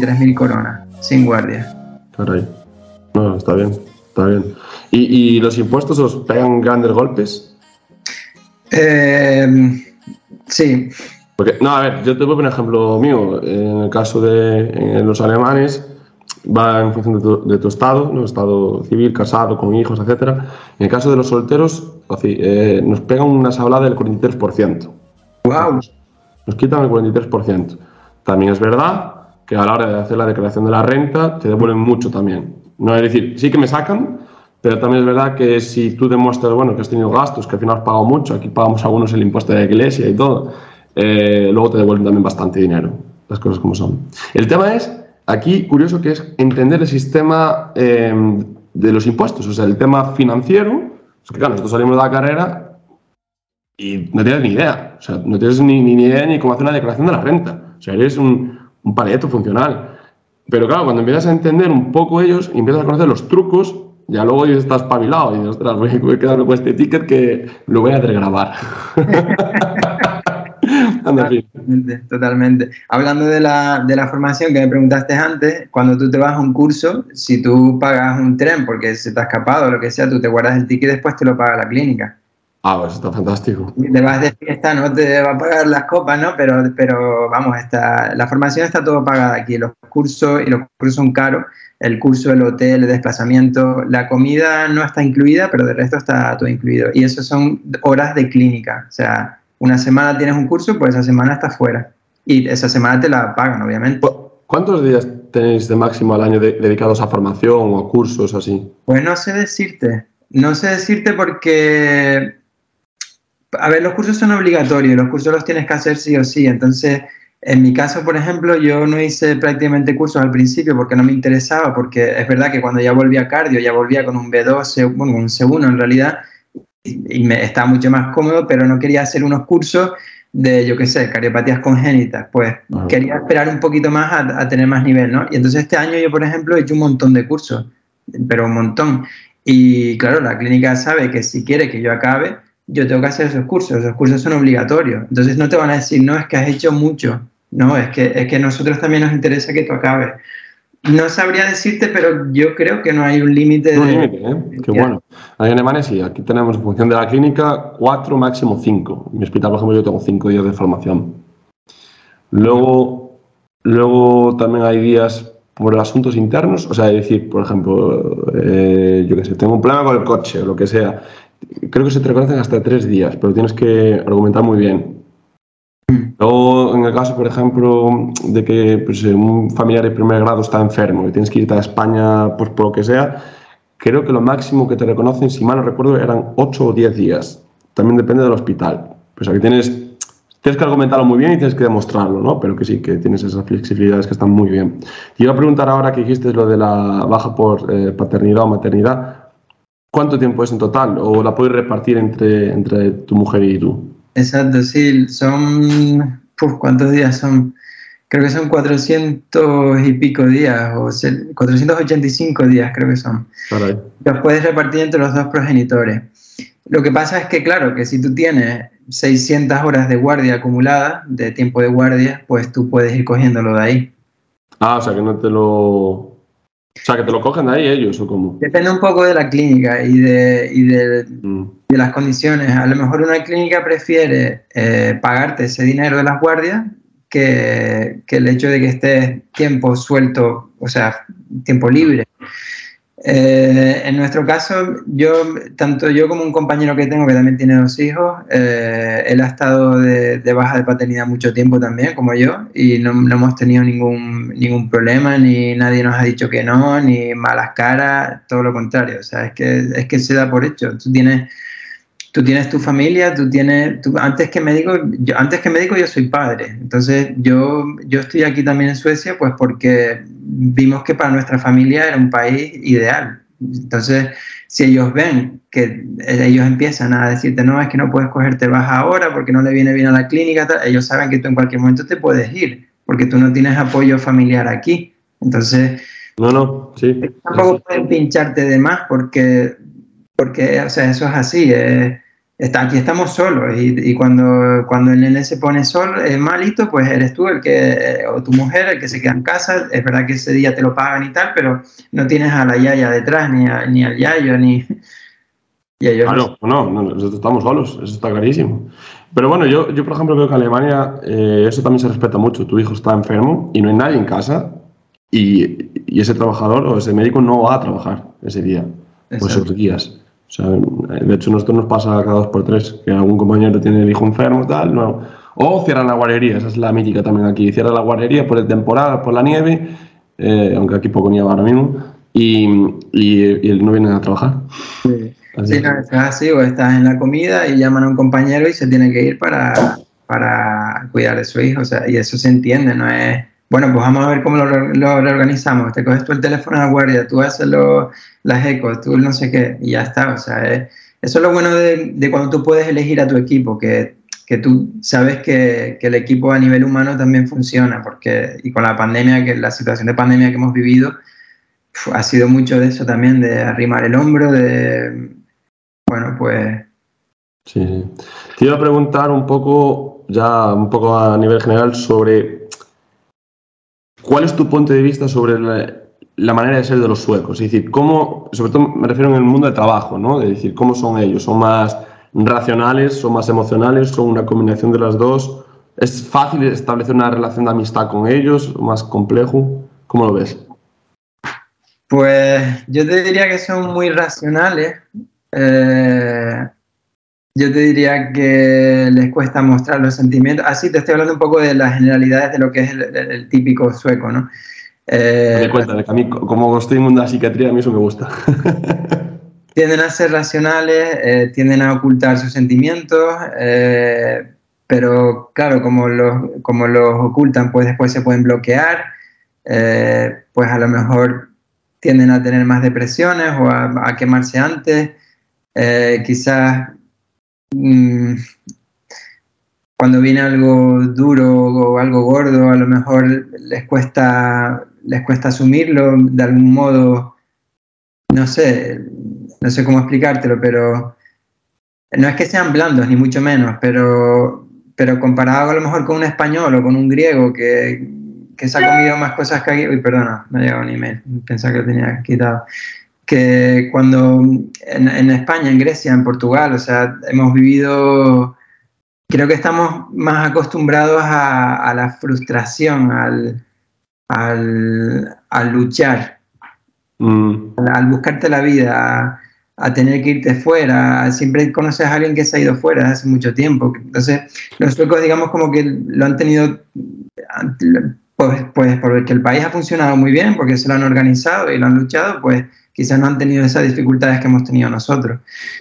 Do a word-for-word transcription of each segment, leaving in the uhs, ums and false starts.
tres mil coronas, sin guardia. Caray. No, está bien, está bien. ¿Y, y los impuestos os pegan grandes golpes? Eh, sí. Porque, no, a ver, yo te pongo un ejemplo mío. En el caso de en los alemanes, va en función de tu, de tu estado, ¿no? Estado civil, casado, con hijos, etcétera. En el caso de los solteros, así, eh, nos pegan una sablada del cuarenta y tres por ciento. ¡Wow! Nos quitan el cuarenta y tres por ciento. También es verdad que a la hora de hacer la declaración de la renta te devuelven mucho también. No es decir, sí que me sacan, pero también es verdad que si tú demuestras, bueno, que has tenido gastos, que al final has pagado mucho, aquí pagamos algunos el impuesto de la iglesia y todo, eh, luego te devuelven también bastante dinero, las cosas como son. El tema es, aquí, curioso que es entender el sistema eh, de los impuestos, o sea, el tema financiero, es que claro, nosotros salimos de la carrera y no tienes ni idea, o sea, no tienes ni, ni idea ni cómo hacer una declaración de la renta, o sea, eres un, un paleto funcional. Pero claro, cuando empiezas a entender un poco ellos y empiezas a conocer los trucos, ya luego ya estás espabilado y dices, ostras, voy a quedarme con este ticket que lo voy a desgravar. Anda, totalmente, totalmente. Hablando de la, de la formación que me preguntaste antes, cuando tú te vas a un curso, si tú pagas un tren porque se te ha escapado o lo que sea, tú te guardas el ticket y después te lo paga la clínica. Ah, pues está fantástico. Te vas de fiesta, no te va a pagar las copas, ¿no? Pero, pero vamos, está, la formación está todo pagada aquí. Los cursos, y los cursos son caros. El curso, el hotel, el desplazamiento, la comida no está incluida, pero de resto está todo incluido. Y eso son horas de clínica. O sea, una semana tienes un curso, pues esa semana estás fuera. Y esa semana te la pagan, obviamente. ¿Cuántos días tenéis de máximo al año de, dedicados a formación o a cursos así? Pues no sé decirte. No sé decirte porque... A ver, los cursos son obligatorios, los cursos los tienes que hacer sí o sí. Entonces, en mi caso, por ejemplo, yo no hice prácticamente cursos al principio porque no me interesaba, porque es verdad que cuando ya volví a cardio, ya volvía con un B dos, bueno, un C uno en realidad, y me estaba mucho más cómodo, pero no quería hacer unos cursos de, yo qué sé, cardiopatías congénitas. Pues uh-huh. Quería esperar un poquito más a, a tener más nivel, ¿no? Y entonces este año yo, por ejemplo, he hecho un montón de cursos, pero un montón. Y claro, la clínica sabe que si quiere que yo acabe, yo tengo que hacer esos cursos, esos cursos son obligatorios. Entonces no te van a decir, no, es que has hecho mucho. No, es que, es que a nosotros también nos interesa que tú acabes. No sabría decirte, pero yo creo que no hay un límite. No hay límite, ¿eh? Qué bueno. Ahí en Alemania sí, aquí tenemos en función de la clínica cuatro, máximo cinco. En mi hospital, por ejemplo, yo tengo cinco días de formación. Luego, luego también hay días por asuntos internos, o sea, es decir, por ejemplo, eh, yo qué sé, tengo un problema con el coche o lo que sea. Creo que se te reconocen hasta tres días, pero tienes que argumentar muy bien. Luego, en el caso, por ejemplo, de que pues, un familiar de primer grado está enfermo y tienes que irte a España pues, por lo que sea, creo que lo máximo que te reconocen, si mal no recuerdo, eran ocho o diez días. También depende del hospital. Pues aquí tienes, tienes que argumentarlo muy bien y tienes que demostrarlo, ¿no? Pero que sí, que tienes esas flexibilidades que están muy bien. Te iba a preguntar ahora que dijiste lo de la baja por eh, paternidad o maternidad. ¿Cuánto tiempo es en total? ¿O la puedes repartir entre, entre tu mujer y tú? Exacto, sí. Son... Uf, ¿cuántos días son? Creo que son cuatrocientos y pico días, o cuatrocientos ochenta y cinco días creo que son. Caray. Los puedes repartir entre los dos progenitores. Lo que pasa es que, claro, que si tú tienes seiscientas horas de guardia acumulada, de tiempo de guardia, pues tú puedes ir cogiéndolo de ahí. Ah, o sea, que no te lo... O sea, que te lo cogen de ahí ellos, ¿o cómo? Depende un poco de la clínica y de, y de, mm. de las condiciones. A lo mejor una clínica prefiere eh, pagarte ese dinero de las guardias que, que el hecho de que estés tiempo suelto, o sea, tiempo libre. Eh, en nuestro caso, yo, tanto yo como un compañero que tengo que también tiene dos hijos, eh, él ha estado de, de baja de paternidad mucho tiempo también, como yo, y no, no hemos tenido ningún, ningún problema, ni nadie nos ha dicho que no, ni malas caras, todo lo contrario. O sea, es que, es que se da por hecho. Tú tienes, tú tienes tu familia, tú tienes, tú, antes que médico, yo, antes que médico yo soy padre. Entonces yo, yo estoy aquí también en Suecia pues porque vimos que para nuestra familia era un país ideal. Entonces, si ellos ven que ellos empiezan a decirte, no, es que no puedes cogerte baja ahora porque no le viene bien a la clínica, tal, ellos saben que tú en cualquier momento te puedes ir porque tú no tienes apoyo familiar aquí. Entonces, no, no, sí. Tampoco sí. pueden pincharte de más porque, porque o sea, eso es así. Eh, está, aquí estamos solos y, y cuando, cuando el nene se pone solo, eh, malito, pues eres tú el que, o tu mujer el que se queda en casa. Es verdad que ese día te lo pagan y tal, pero no tienes a la yaya detrás, ni, a, ni al yayo, ni... Y ellos claro, no, no, no, estamos solos, eso está clarísimo. Pero bueno, yo, yo por ejemplo creo que en Alemania eh, eso también se respeta mucho. Tu hijo está enfermo y no hay nadie en casa y, y ese trabajador o ese médico no va a trabajar ese día, o esos días. O sea, de hecho, a nosotros nos pasa cada dos por tres que algún compañero tiene el hijo enfermo, tal, no. O cierran la guardería, esa es la mítica también aquí. Cierran la guardería por el temporal, por la nieve, eh, aunque aquí poco nieva ahora mismo, y, y, y no vienen a trabajar. Sí, sí, no, estás así, o estás en la comida y llaman a un compañero y se tiene que ir para, para cuidar de su hijo, o sea, y eso se entiende, no es, bueno, pues vamos a ver cómo lo, lo reorganizamos, te coges tú el teléfono a la guardia, tú haces lo, las ecos, tú no sé qué, y ya está, o sea, es, eso es lo bueno de, de cuando tú puedes elegir a tu equipo, que, que tú sabes que, que el equipo a nivel humano también funciona, porque, y con la pandemia, que la situación de pandemia que hemos vivido, ha sido mucho de eso también, de arrimar el hombro, de, bueno, pues... Sí, sí. Te iba a preguntar un poco, ya un poco a nivel general, sobre cuál es tu punto de vista sobre la, la manera de ser de los suecos. Es decir, cómo, sobre todo me refiero en el mundo del trabajo, ¿no? Es decir, cómo son ellos, son más racionales, son más emocionales, son una combinación de las dos. ¿Es fácil establecer una relación de amistad con ellos, más complejo? ¿Cómo lo ves? Pues yo te diría que son muy racionales. Eh, yo te diría que les cuesta mostrar los sentimientos. Así te estoy hablando un poco de las generalidades de lo que es el, el, el típico sueco, ¿no? Eh, cuéntame, que a mí, como estoy en mundo de la psiquiatría, a mí eso me gusta. Tienden a ser racionales, eh, tienden a ocultar sus sentimientos, eh, pero claro, como los, como los ocultan, pues después se pueden bloquear, eh, pues a lo mejor tienden a tener más depresiones o a, a quemarse antes. Eh, quizás mmm, cuando viene algo duro o algo gordo, a lo mejor les cuesta, les cuesta asumirlo de algún modo, no sé, no sé cómo explicártelo, pero no es que sean blandos, ni mucho menos, pero, pero comparado a lo mejor con un español o con un griego que, que se ha comido más cosas que aquí. Uy, perdona, me ha llegado un email, pensaba que lo tenía quitado. Que cuando en, en España, en Grecia, en Portugal, o sea, hemos vivido, creo que estamos más acostumbrados a, a la frustración, al, al, al luchar, mm. al, al buscarte la vida, a, a tener que irte fuera. Siempre conoces a alguien que se ha ido fuera hace mucho tiempo. Entonces, los suecos, digamos, como que lo han tenido, pues, pues porque el país ha funcionado muy bien, porque se lo han organizado y lo han luchado, pues quizás no han tenido esas dificultades que hemos tenido nosotros.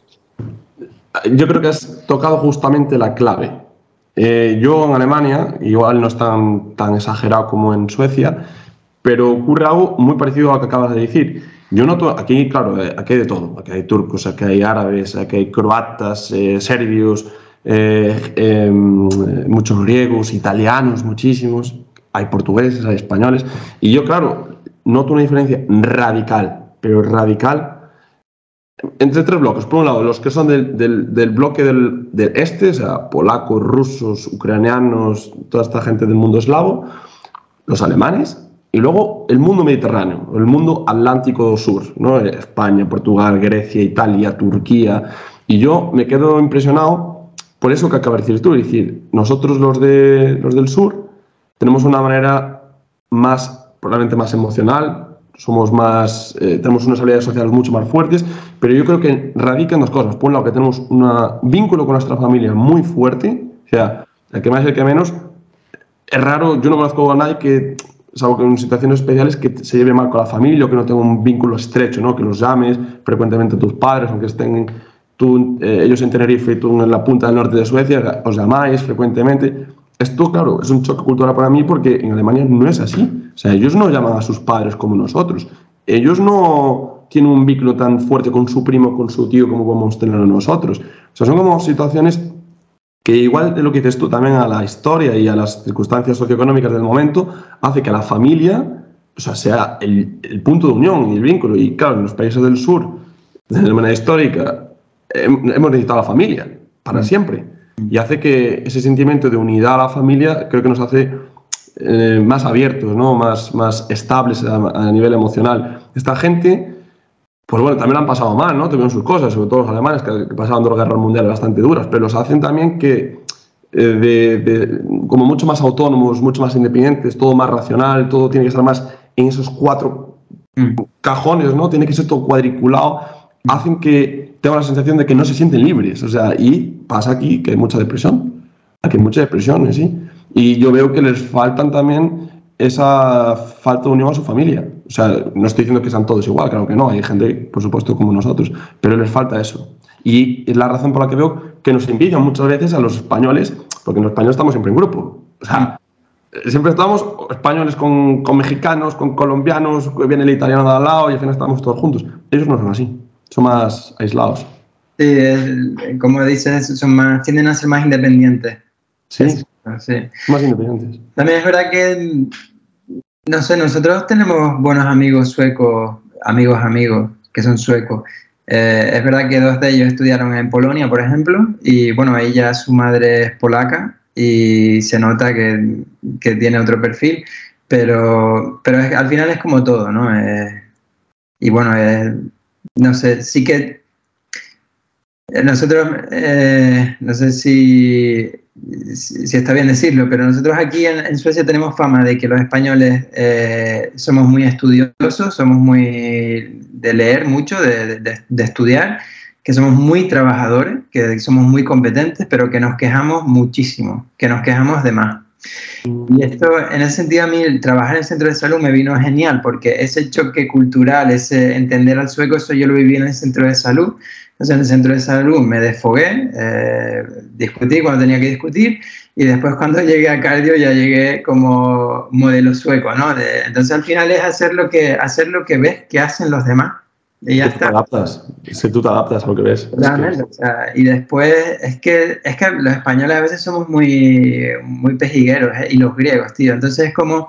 Yo creo que has tocado justamente la clave. Eh, yo en Alemania, igual no es tan, tan exagerado como en Suecia, pero ocurre algo muy parecido a lo que acabas de decir. Yo noto, aquí, claro, aquí hay de todo. Aquí hay turcos, aquí hay árabes, aquí hay croatas, eh, serbios, eh, eh, muchos griegos, italianos, muchísimos. Hay portugueses, hay españoles. Y yo, claro, noto una diferencia radical, pero radical, entre tres bloques. Por un lado, los que son del, del, del bloque del, del este, o sea, polacos, rusos, ucranianos, toda esta gente del mundo eslavo, los alemanes, y luego el mundo mediterráneo, el mundo atlántico sur, ¿no? España, Portugal, Grecia, Italia, Turquía. Y yo me quedo impresionado por eso que acabas de decir tú. Es decir, nosotros los, de, los del sur tenemos una manera más, probablemente más emocional, somos más, eh, tenemos unas habilidades sociales mucho más fuertes, pero yo creo que radica en dos cosas. Por un lado, que tenemos un vínculo con nuestra familia muy fuerte, o sea, el que más y el que menos. Es raro, yo no conozco a nadie que, salvo que en situaciones especiales, que se lleve mal con la familia o que no tenga un vínculo estrecho, ¿no? Que los llames frecuentemente a tus padres, aunque estén tú, eh, ellos en Tenerife y tú en la punta del norte de Suecia, os llamáis frecuentemente. Esto, claro, es un choque cultural para mí porque en Alemania no es así. O sea, ellos no llaman a sus padres como nosotros. Ellos no tienen un vínculo tan fuerte con su primo, con su tío, como podemos tenerlo nosotros. O sea, son como situaciones que, igual de lo que dices tú, también a la historia y a las circunstancias socioeconómicas del momento, hace que la familia, o sea, sea el, el punto de unión y el vínculo. Y claro, en los países del sur, de manera histórica, hemos necesitado la familia. para siempre. Y hace que ese sentimiento de unidad a la familia creo que nos hace eh, más abiertos, ¿no? Más, más estables a, a nivel emocional. Esta gente, pues bueno, también lo han pasado mal, ¿no? Tuvieron sus cosas, sobre todo los alemanes, que, que pasaban dos guerras mundiales bastante duras, pero los hacen también que eh, de, de, como mucho más autónomos, mucho más independientes, todo más racional, todo tiene que estar más en esos cuatro mm. cajones, ¿no? Tiene que ser todo cuadriculado, hacen que tengan la sensación de que no se sienten libres, o sea, y pasa aquí que hay mucha depresión, aquí hay mucha depresión, ¿sí? Y yo veo que les faltan también esa falta de unión a su familia. O sea, no estoy diciendo que sean todos igual, claro que no, hay gente, por supuesto, como nosotros, pero les falta eso. Y es la razón por la que veo que nos envidian muchas veces a los españoles, porque los españoles estamos siempre en grupo. O sea, siempre estamos españoles con, con mexicanos, con colombianos, viene el italiano de al lado y al final estamos todos juntos. Ellos no son así, son más aislados. Sí, como dices, son más, tienden a ser más independientes. Sí, sí, más independientes. También es verdad que, no sé, nosotros tenemos buenos amigos suecos, amigos amigos, que son suecos. Eh, es verdad que dos de ellos estudiaron en Polonia, por ejemplo, y bueno, ella, su madre es polaca y se nota que, que tiene otro perfil, pero, pero es, al final es como todo, ¿no? Eh, y bueno, eh, no sé, sí que nosotros, eh, no sé si, si, si está bien decirlo, pero nosotros aquí en, en Suecia tenemos fama de que los españoles eh, somos muy estudiosos, somos muy de leer mucho, de, de, de estudiar, que somos muy trabajadores, que somos muy competentes, pero que nos quejamos muchísimo, que nos quejamos de más. Y esto, en ese sentido, a mí el trabajar en el centro de salud me vino genial, porque ese choque cultural, ese entender al sueco, eso yo lo viví en el centro de salud. Entonces, en el centro de salud me desfogué, eh, discutí cuando tenía que discutir, y después cuando llegué a cardio ya llegué como modelo sueco, ¿no? De, entonces, al final es hacer lo que, hacer lo que ves que hacen los demás. Y ya tú está. Te adaptas, es que tú te adaptas a lo que ves. Realmente, o sea, y después es que, es que los españoles a veces somos muy, muy pejigueros, ¿eh? Y los griegos, tío. Entonces es como,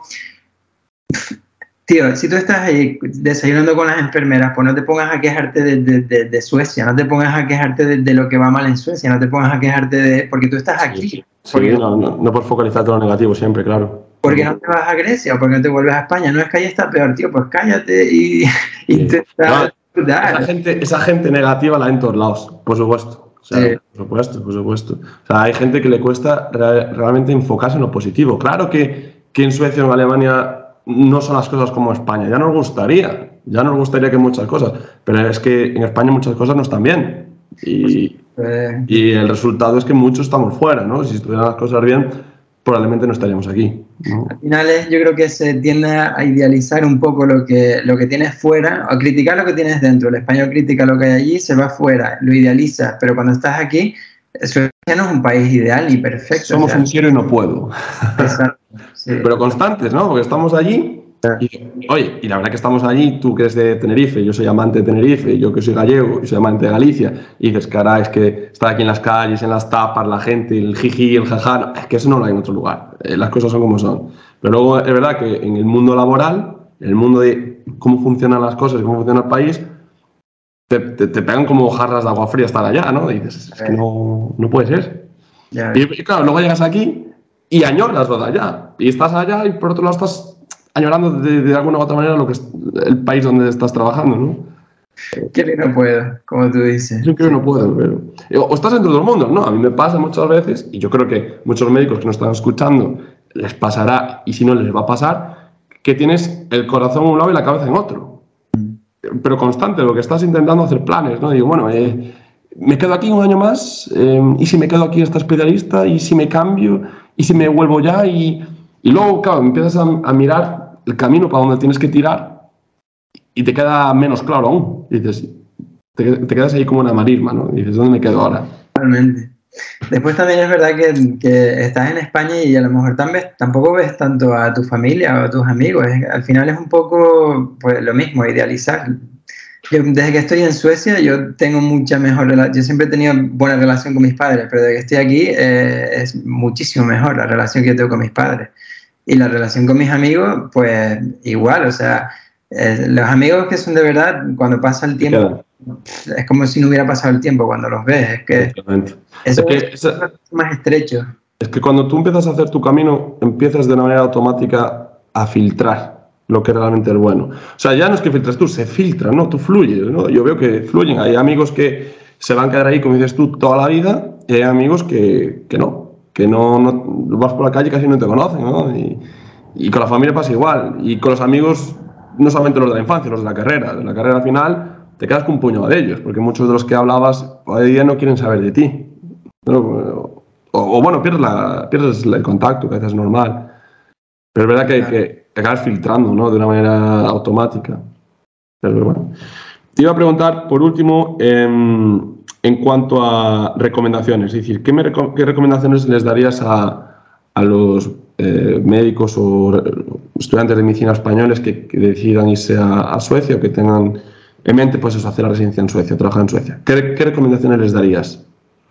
tío, si tú estás ahí desayunando con las enfermeras, pues no te pongas a quejarte de, de, de, de Suecia, no te pongas a quejarte de, de lo que va mal en Suecia, no te pongas a quejarte de... porque tú estás aquí. Sí, sí no, no, no por focalizar todo lo negativo siempre, claro. ¿Por qué no te vas a Grecia o por qué no te vuelves a España? No es que ahí está peor, tío, pues cállate y intenta... Sí. Esa gente, esa gente negativa la hay en todos lados, por supuesto. O sea, sí. Por supuesto, por supuesto. O sea, hay gente que le cuesta re realmente enfocarse en lo positivo. Claro que, que en Suecia o en Alemania no son las cosas como España. Ya nos gustaría, ya nos gustaría que muchas cosas, pero es que en España muchas cosas no están bien. Y, eh. y el resultado es que muchos estamos fuera, ¿no? Si estuvieran las cosas bien, probablemente no estaríamos aquí, ¿no? Al final es, yo creo que se tiende a idealizar un poco lo que, lo que tienes fuera, o criticar lo que tienes dentro. El español critica lo que hay allí, se va fuera, lo idealiza, pero cuando estás aquí, Suecia no es un país ideal ni perfecto. Somos o sea, un quiero y no puedo. Exacto, sí. Pero constantes, ¿no? Porque estamos allí. Y, oye, y la verdad que estamos allí, tú que eres de Tenerife, yo soy amante de Tenerife, yo que soy gallego, yo soy amante de Galicia, y dices, caray, es que estar aquí en las calles, en las tapas, la gente, el jiji, el jajá, no, es que eso no lo hay en otro lugar, eh, las cosas son como son. Pero luego es verdad que en el mundo laboral, en el mundo de cómo funcionan las cosas, cómo funciona el país, te, te, te pegan como jarras de agua fría estar allá, ¿no? Y dices, es que no, no puede ser. Y, y claro, luego llegas aquí y añoras lo de allá, y estás allá y por otro lado estás añorando de, de alguna u otra manera lo que es el país donde estás trabajando, ¿no? Quiero y no puedo, como tú dices. Yo creo que no puedo, pero... O estás en todo el mundo, ¿no? A mí me pasa muchas veces, y yo creo que muchos médicos que nos están escuchando les pasará, y si no les va a pasar, que tienes el corazón en un lado y la cabeza en otro. Pero constante, lo que estás intentando hacer planes, ¿no? Digo, bueno, eh, me quedo aquí un año más, eh, y si me quedo aquí esta especialista, y si me cambio, y si me vuelvo ya, y... Y luego, claro, empiezas a, a mirar el camino para donde tienes que tirar y te queda menos claro aún. Y dices, te, te quedas ahí como una marisma, ¿no? Y dices, ¿dónde me quedo ahora? Totalmente. Después también es verdad que, que estás en España y a lo mejor también, tampoco ves tanto a tu familia o a tus amigos. Es, al final es un poco pues, lo mismo, idealizar. Yo, desde que estoy en Suecia, yo tengo mucha mejor relación. Yo siempre he tenido buena relación con mis padres, pero desde que estoy aquí eh, es muchísimo mejor la relación que yo tengo con mis padres. Y la relación con mis amigos, pues igual, o sea, eh, los amigos que son de verdad, cuando pasa el tiempo, es como si no hubiera pasado el tiempo cuando los ves. Es que Exactamente. eso es, que, es, es más estrecho. Es que cuando tú empiezas a hacer tu camino, empiezas de una manera automática a filtrar lo que realmente es bueno. O sea, ya no es que filtres tú, se filtra, ¿no? Tú fluyes, ¿no? Yo veo que fluyen. Hay amigos que se van a quedar ahí, como dices tú, toda la vida, y hay amigos que, que no, que no, no vas por la calle y casi no te conocen, ¿no? Y, y con la familia pasa igual. Y con los amigos, no solamente los de la infancia, los de la carrera. De la carrera final te quedas con un puñado de ellos, porque muchos de los que hablabas hoy día no quieren saber de ti, ¿no? O, o bueno, pierdes, la, pierdes el contacto, que a veces es normal. Pero es verdad que, que, que acabas filtrando, ¿no? De una manera automática. Pero bueno. Te iba a preguntar, por último, eh, en cuanto a recomendaciones. Es decir, ¿qué, me, qué recomendaciones les darías a, a los eh, médicos o estudiantes de medicina españoles que, que decidan irse a, a Suecia o que tengan en mente, pues eso, hacer la residencia en Suecia, trabajar en Suecia? ¿Qué, qué recomendaciones les darías?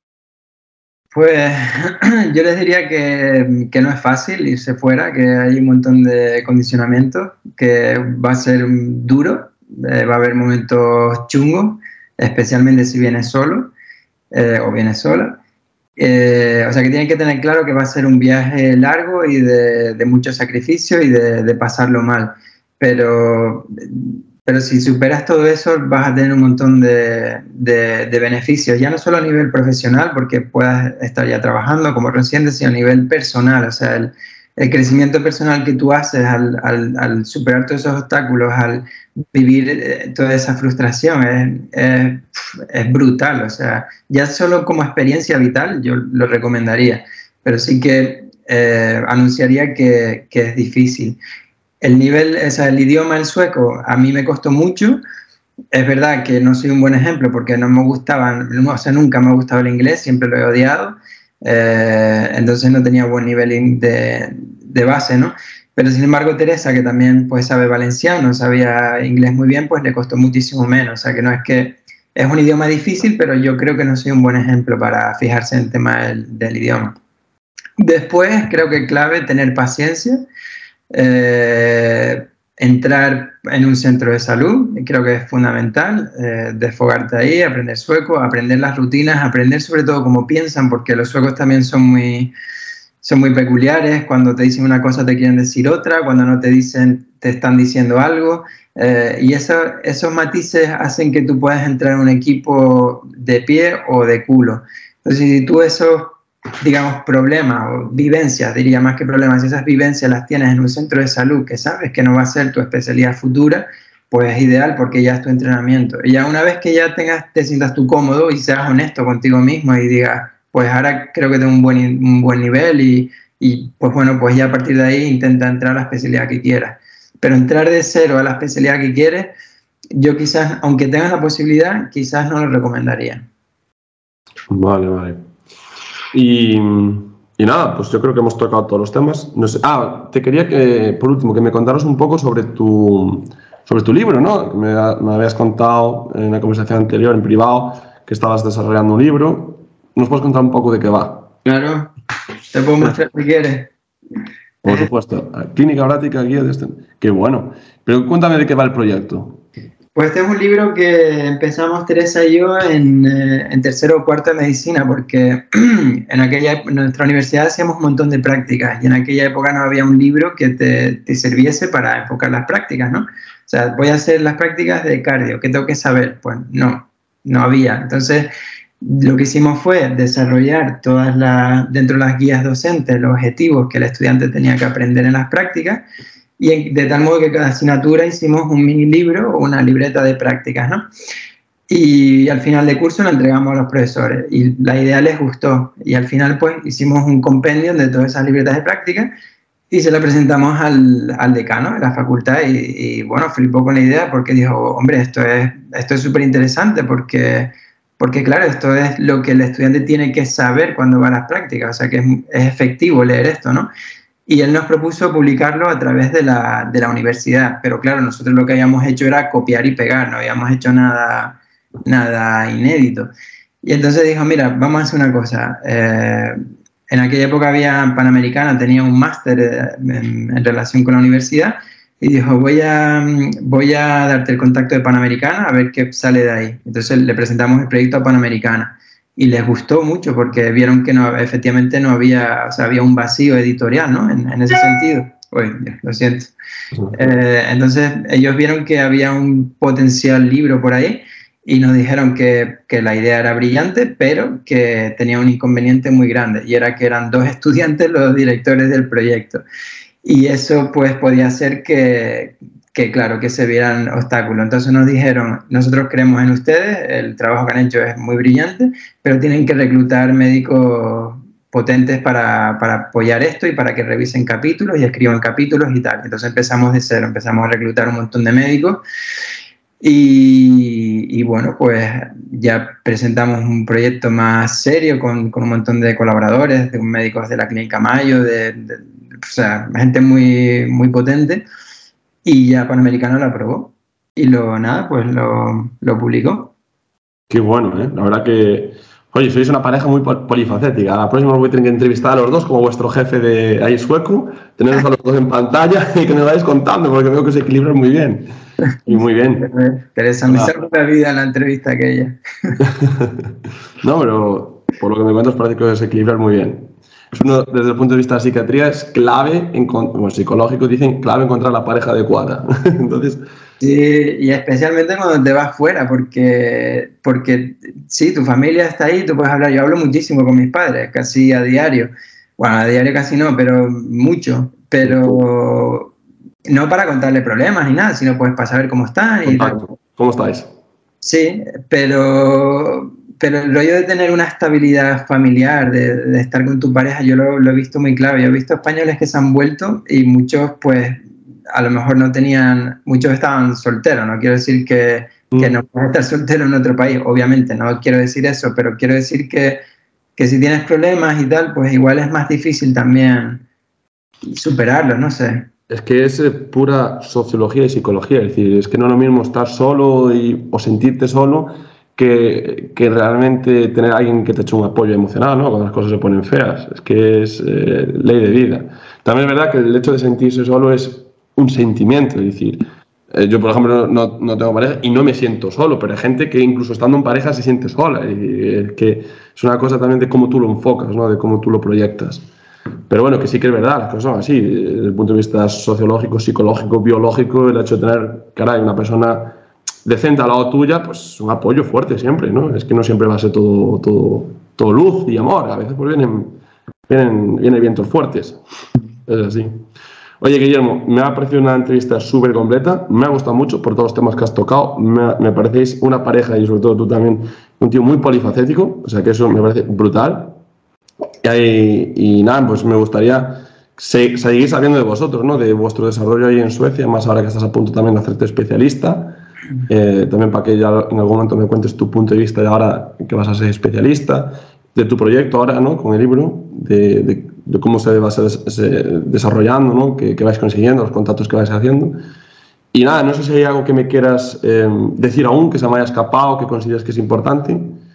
Pues yo les diría que, que no es fácil irse fuera, que hay un montón de condicionamientos, que va a ser duro, eh, va a haber momentos chungos, especialmente si vienes solo eh, o vienes sola. Eh, o sea que tienen que tener claro que va a ser un viaje largo y de, de mucho sacrificio y de, de pasarlo mal. Pero... Pero si superas todo eso, vas a tener un montón de, de, de beneficios, ya no solo a nivel profesional, porque puedas estar ya trabajando como residente, sino a nivel personal. O sea, el, el crecimiento personal que tú haces al, al, al superar todos esos obstáculos, al vivir toda esa frustración, es, es, es brutal. O sea, ya solo como experiencia vital, yo lo recomendaría. Pero sí que eh, anunciaría que, que es difícil. El nivel, o sea, el idioma, el sueco, a mí me costó mucho. Es verdad que no soy un buen ejemplo porque no me gustaba, o sea, nunca me ha gustado el inglés, siempre lo he odiado. Eh, entonces no tenía buen nivel de, de base, ¿no? Pero sin embargo, Teresa, que también pues sabe valenciano, sabía inglés muy bien, pues le costó muchísimo menos. O sea, que no es que es un idioma difícil, pero yo creo que no soy un buen ejemplo para fijarse en el tema del, del idioma. Después, creo que clave tener paciencia. Eh, entrar en un centro de salud, creo que es fundamental, eh, desfogarte ahí, aprender sueco, aprender las rutinas, aprender sobre todo cómo piensan, porque los suecos también son muy, son muy peculiares. Cuando te dicen una cosa te quieren decir otra, cuando no te dicen te están diciendo algo, eh, y eso, esos matices hacen que tú puedas entrar en un equipo de pie o de culo. Entonces, si tú esos digamos, problemas o vivencias, diría más que problemas, si esas vivencias las tienes en un centro de salud que sabes que no va a ser tu especialidad futura, pues es ideal porque ya es tu entrenamiento. Y ya una vez que ya tengas, te sientas tú cómodo y seas honesto contigo mismo y digas, pues ahora creo que tengo un buen, un buen nivel y, y pues bueno, pues ya a partir de ahí intenta entrar a la especialidad que quieras. Pero entrar de cero a la especialidad que quieres, yo quizás, aunque tengas la posibilidad, quizás no lo recomendaría. Vale, vale. Y, y nada, pues yo creo que hemos tocado todos los temas. No sé, ah, te quería que, por último, que me contaras un poco sobre tu, sobre tu libro, ¿no? Me, me habías contado en una conversación anterior, en privado, que estabas desarrollando un libro. ¿Nos puedes contar un poco de qué va? Claro, te puedo mostrar si quieres. Por supuesto. Clínica Práctica, guía de este. Qué bueno. Pero cuéntame de qué va el proyecto. Pues este es un libro que empezamos Teresa y yo en, eh, en tercero o cuarto de medicina, porque en aquella en nuestra universidad hacíamos un montón de prácticas y en aquella época no había un libro que te, te sirviese para enfocar las prácticas, ¿no? O sea, voy a hacer las prácticas de cardio, ¿qué tengo que saber? Pues no, no había. Entonces, lo que hicimos fue desarrollar todas las, dentro de las guías docentes, los objetivos que el estudiante tenía que aprender en las prácticas. Y de tal modo que cada asignatura hicimos un mini libro o una libreta de prácticas, ¿no? Y al final de curso lo entregamos a los profesores y la idea les gustó. Y al final pues hicimos un compendio de todas esas libretas de prácticas y se la presentamos al, al decano de la facultad y, y bueno, flipó con la idea porque dijo, hombre, esto es esto es súper interesante porque, porque claro, esto es lo que el estudiante tiene que saber cuando va a las prácticas, o sea que es, es efectivo leer esto, ¿no? Y él nos propuso publicarlo a través de la, de la universidad, pero claro, nosotros lo que habíamos hecho era copiar y pegar, no habíamos hecho nada, nada inédito. Y entonces dijo, mira, vamos a hacer una cosa. Eh, en aquella época había Panamericana, tenía un máster en, en relación con la universidad, y dijo, voy a, voy a darte el contacto de Panamericana a ver qué sale de ahí. Entonces le presentamos el proyecto a Panamericana y les gustó mucho porque vieron que no, efectivamente no había, o sea, había un vacío editorial, ¿no? En, en ese sentido. Uy, lo siento. Eh, entonces ellos vieron que había un potencial libro por ahí y nos dijeron que, que la idea era brillante, pero que tenía un inconveniente muy grande, y era que eran dos estudiantes los directores del proyecto. Y eso pues podía hacer que, que, claro, que se vieran obstáculos. Entonces nos dijeron, nosotros creemos en ustedes, el trabajo que han hecho es muy brillante, pero tienen que reclutar médicos potentes para, para apoyar esto y para que revisen capítulos y escriban capítulos y tal. Entonces empezamos de cero, empezamos a reclutar un montón de médicos y, y bueno, pues ya presentamos un proyecto más serio con, con un montón de colaboradores, de médicos de la Clínica Mayo, de, de, o sea, gente muy, muy potente, y ya Panamericana lo aprobó y lo, nada, pues lo, lo publicó. Qué bueno, ¿eh? La verdad que, oye, sois una pareja muy polifacética. A la próxima os voy a tener que entrevistar a los dos como vuestro jefe de ahí sueco, teneros a los dos en pantalla y que nos vayáis contando, porque veo que se equilibran muy bien. Y muy bien. Teresa, me salvó la vida en la entrevista aquella. No, pero por lo que me cuentas parece que os equilibran muy bien. Es uno, desde el punto de vista de la psiquiatría, es clave, en, bueno, psicológicos dicen, clave encontrar la pareja adecuada. Entonces... Sí, y especialmente cuando te vas fuera, porque, porque sí, tu familia está ahí, tú puedes hablar. Yo hablo muchísimo con mis padres, casi a diario. Bueno, a diario casi no, pero mucho. Pero no para contarle problemas ni nada, sino pues para saber cómo están. Y ¿Cómo estáis? Sí, pero, pero el rollo de tener una estabilidad familiar, de, de estar con tu pareja, yo lo, lo he visto muy claro. Yo he visto españoles que se han vuelto y muchos pues a lo mejor no tenían, muchos estaban solteros. No quiero decir que, mm. que no puedes estar soltero en otro país, obviamente, no quiero decir eso, pero quiero decir que, que si tienes problemas y tal, pues igual es más difícil también superarlos, no sé. Es que es eh, pura sociología y psicología, es decir, es que no es lo mismo estar solo y, o sentirte solo que, que realmente tener a alguien que te eche un apoyo emocional, ¿no? Cuando las cosas se ponen feas. Es que es eh, ley de vida. También es verdad que el hecho de sentirse solo es un sentimiento, es decir, eh, yo por ejemplo no, no tengo pareja y no me siento solo, pero hay gente que incluso estando en pareja se siente sola, y es que es una cosa también de cómo tú lo enfocas, ¿no? De cómo tú lo proyectas. Pero bueno, que sí que es verdad, las cosas son así, desde el punto de vista sociológico, psicológico, biológico, el hecho de tener, caray, una persona decente al lado tuya, pues un apoyo fuerte siempre, ¿no? Es que no siempre va a ser todo, todo, todo luz y amor, a veces pues vienen, vienen, vienen vientos fuertes, es así. Oye, Guillermo, me ha parecido una entrevista súper completa, me ha gustado mucho por todos los temas que has tocado, me, me parecéis una pareja y sobre todo tú también, un tío muy polifacético, o sea que eso me parece brutal. Y, y nada, pues me gustaría se, seguir sabiendo de vosotros, ¿no? De vuestro desarrollo ahí en Suecia, más ahora que estás a punto también de hacerte especialista, eh, también para que ya en algún momento me cuentes tu punto de vista de ahora que vas a ser especialista, de tu proyecto ahora, ¿no? Con el libro, de, de, de cómo se va a ser se, desarrollando, ¿no? Que, que vais consiguiendo, los contactos que vais haciendo. Y nada, no sé si hay algo que me quieras eh, decir aún, que se me haya escapado, que consideres que es importante.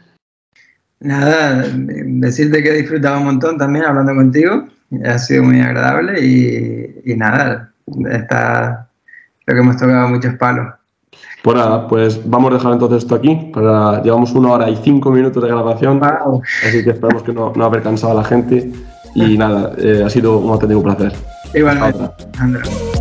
Nada, decirte que he disfrutado un montón también hablando contigo, ha sido muy agradable y, y nada, está, creo que hemos tocado muchos palos. Pues nada, pues vamos a dejar entonces esto aquí, para, llevamos una hora y cinco minutos de grabación, wow. Así que esperamos que no, no haber cansado a la gente y nada, eh, ha sido un auténtico placer. Igualmente, Andrés.